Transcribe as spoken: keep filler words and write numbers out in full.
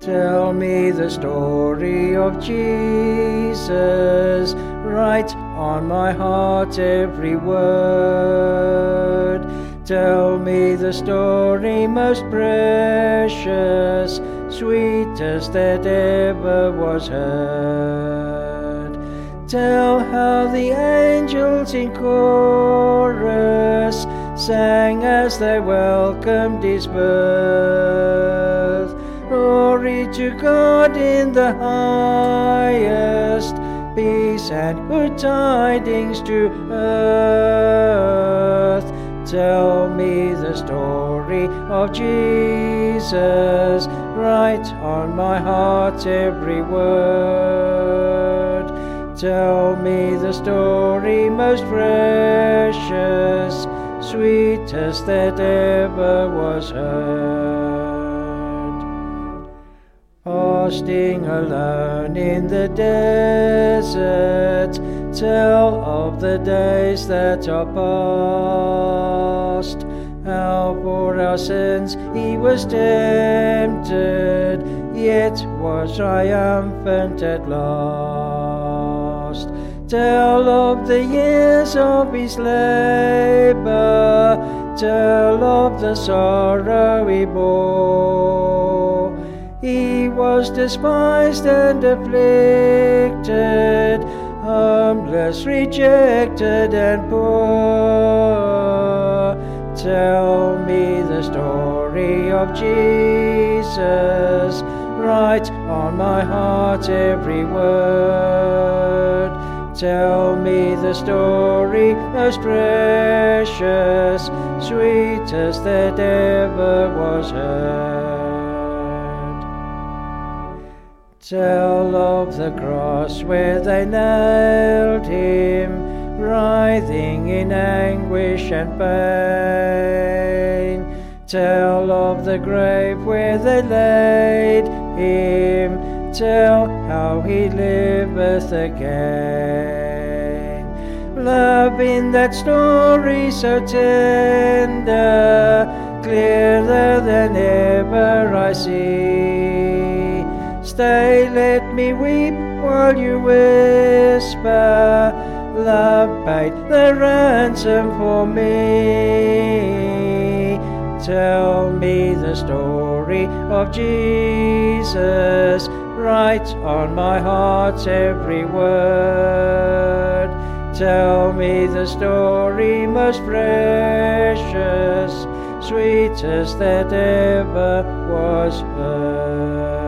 Tell me the story of Jesus, write on my heart every word. Tell me the story most precious, sweetest that ever was heard. Tell how the angels in chorus sang as they welcomed his birth. Glory to God in the highest, peace and good tidings to earth. Tell me the story of Jesus, write on my heart every word. Tell me the story most precious, sweetest that ever was heard. Fasting alone in the desert, tell of the days that are past. How for our sins he was tempted, yet was triumphant at last. Tell of the years of his labor, tell of the sorrow he bore. He was despised and afflicted, homeless, rejected and poor. Tell me the story of Jesus, write on my heart every word. Tell me the story most precious, sweetest that ever was heard. Tell of the cross where they nailed him, writhing in anguish and pain. Tell of the grave where they laid him, tell how he liveth again. Love in that story so tender, clearer than ever I see. Stay, let me weep while you whisper, love paid the ransom for me. Tell me the story of Jesus, write on my heart every word. Tell me the story most precious, sweetest that ever was heard.